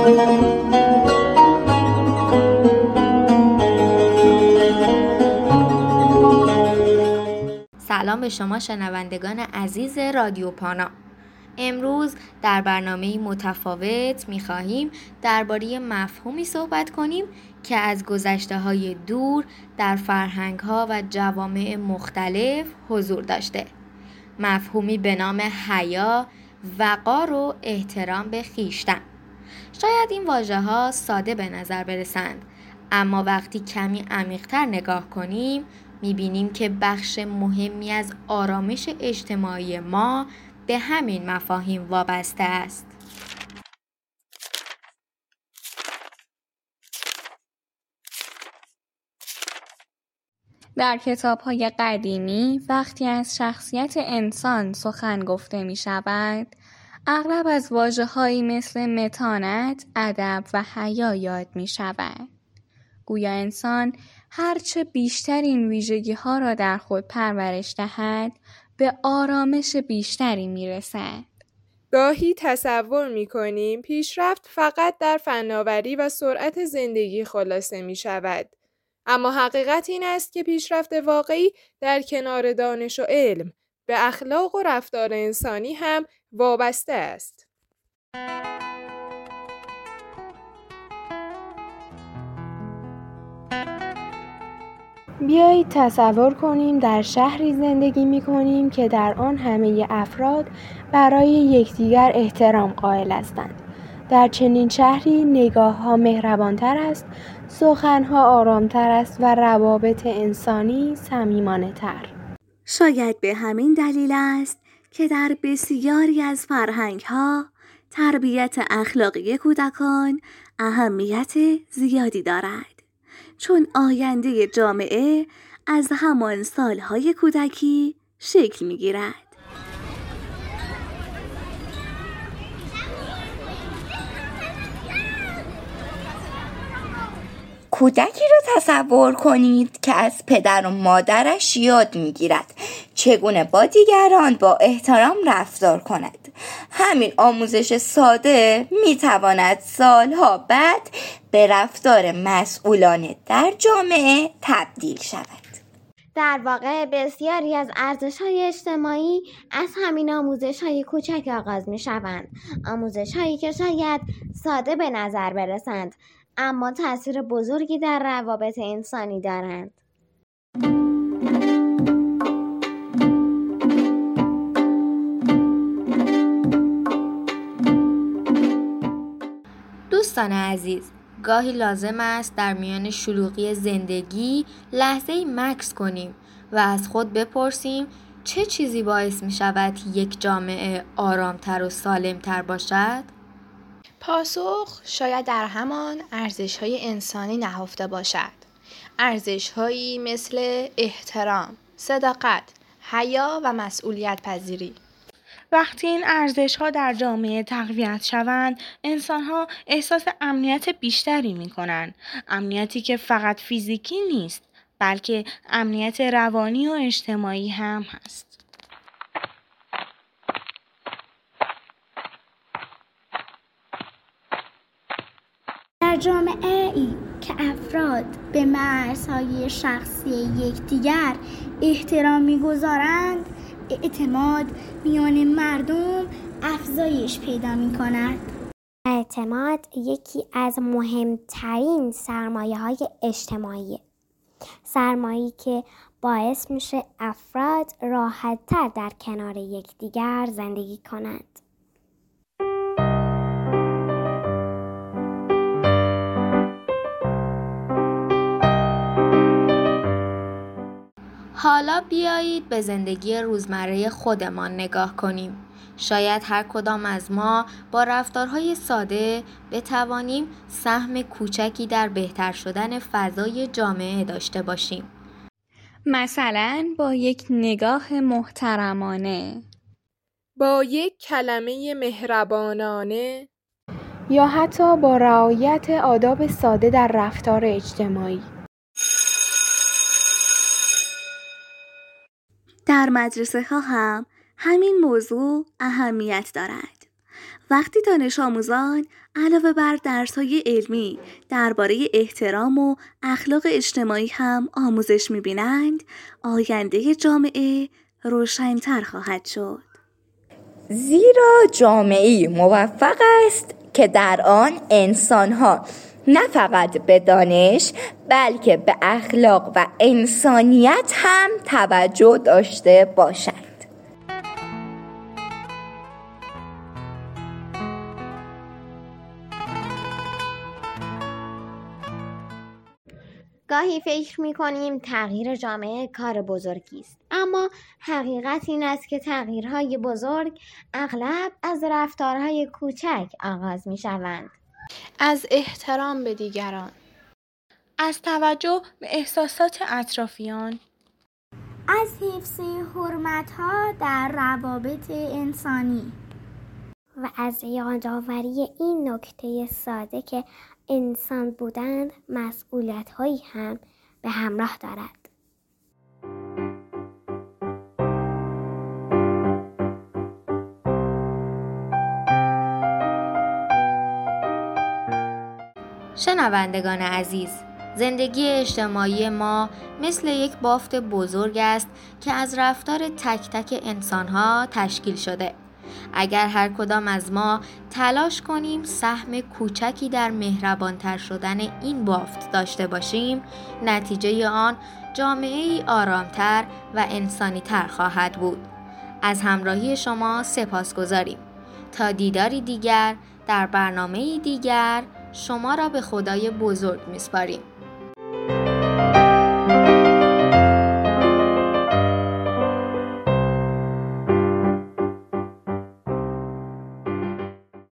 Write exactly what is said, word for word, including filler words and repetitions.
سلام به شما شنوندگان عزیز رادیو پانا. امروز در برنامه متفاوت می‌خواهیم درباره مفهومی صحبت کنیم که از گذشته‌های دور در فرهنگ‌ها و جوامع مختلف حضور داشته. مفهومی به نام حیا، وقار و احترام به خویشتن. شاید این واژه‌ها ساده به نظر برسند، اما وقتی کمی عمیق‌تر نگاه کنیم می‌بینیم که بخش مهمی از آرامش اجتماعی ما به همین مفاهیم وابسته است. در کتاب‌های قدیمی وقتی از شخصیت انسان سخن گفته می‌شود، اغلب از واژه‌هایی مثل متانت، ادب و حیا یاد می‌شود. گویا انسان هرچه بیشتر این ویژگی‌ها را در خود پرورش دهد، به آرامش بیشتری می‌رسد. گاهی تصور می‌کنیم پیشرفت فقط در فناوری و سرعت زندگی خلاصه می‌شود. اما حقیقت این است که پیشرفت واقعی در کنار دانش و علم به اخلاق و رفتار انسانی هم وابسته است. بیایید تصور کنیم در شهری زندگی می‌کنیم که در آن همه افراد برای یکدیگر احترام قائل هستند. در چنین شهری نگاه‌ها مهربان‌تر است، سخن‌ها آرام‌تر است و روابط انسانی صمیمانه‌تر. شاید به همین دلیل است که در بسیاری از فرهنگ‌ها تربیت اخلاقی کودکان اهمیت زیادی دارد، چون آینده جامعه از همان سالهای کودکی شکل می‌گیرد. کودکی را تصور کنید که از پدر و مادرش یاد می‌گیرد چگونه با دیگران با احترام رفتار کند. همین آموزش ساده می‌تواند سالها بعد به رفتار مسئولانه در جامعه تبدیل شود. در واقع بسیاری از ارزش‌های اجتماعی از همین آموزش‌های کوچک آغاز می‌شوند. آموزش‌هایی که شاید ساده به نظر برسند، اما تأثیر بزرگی در روابط انسانی دارند. دوستان عزیز، گاهی لازم است در میان شلوغی زندگی لحظه‌ای مکث کنیم و از خود بپرسیم چه چیزی باعث می شود یک جامعه آرامتر و سالمتر باشد؟ پاسخ شاید در همان ارزش‌های انسانی نهفته باشد. ارزش‌هایی مثل احترام، صداقت، حیا و مسئولیت پذیری. وقتی این ارزش‌ها در جامعه تقویت شوند، انسان‌ها احساس امنیت بیشتری می‌کنند. امنیتی که فقط فیزیکی نیست، بلکه امنیت روانی و اجتماعی هم هست. در جامعه ای که افراد به مرزهای شخصی یکدیگر احترام می‌گذارند، اعتماد میان مردم افزایش پیدا می‌کند. اعتماد یکی از مهمترین سرمایه‌های اجتماعی، سرمایه‌ای که باعث میشه افراد راحت‌تر در کنار یکدیگر زندگی کنند. حالا بیایید به زندگی روزمره خودمان نگاه کنیم. شاید هر کدام از ما با رفتارهای ساده بتوانیم سهم کوچکی در بهتر شدن فضای جامعه داشته باشیم. مثلا با یک نگاه محترمانه، با یک کلمه مهربانانه، یا حتی با رعایت آداب ساده در رفتار اجتماعی. در مدرسه ها هم همین موضوع اهمیت دارد. وقتی دانش آموزان علاوه بر درس‌های علمی درباره احترام و اخلاق اجتماعی هم آموزش می‌بینند، آینده جامعه روشن‌تر خواهد شد. زیرا جامعه‌ای موفق است که در آن انسان‌ها نه فقط به دانش بلکه به اخلاق و انسانیت هم توجه داشته باشند. گاهی فکر می‌کنیم تغییر جامعه کار بزرگی است، اما حقیقت این است که تغییرهای بزرگ اغلب از رفتارهای کوچک آغاز می‌شوند. از احترام به دیگران، از توجه به احساسات اطرافیان، از حفظ حرمت‌ها در روابط انسانی و از یادآوری این نکته ساده که انسان بودن مسئولیت‌هایی هم به همراه دارد. شنوندگان عزیز، زندگی اجتماعی ما مثل یک بافت بزرگ است که از رفتار تک تک انسان‌ها تشکیل شده. اگر هر کدام از ما تلاش کنیم سهم کوچکی در مهربانتر شدن این بافت داشته باشیم، نتیجه آن جامعه‌ای آرامتر و انسانی‌تر خواهد بود. از همراهی شما سپاسگزاریم. تا دیداری دیگر در برنامه‌ای دیگر، شما را به خدای بزرگ می‌سپاریم.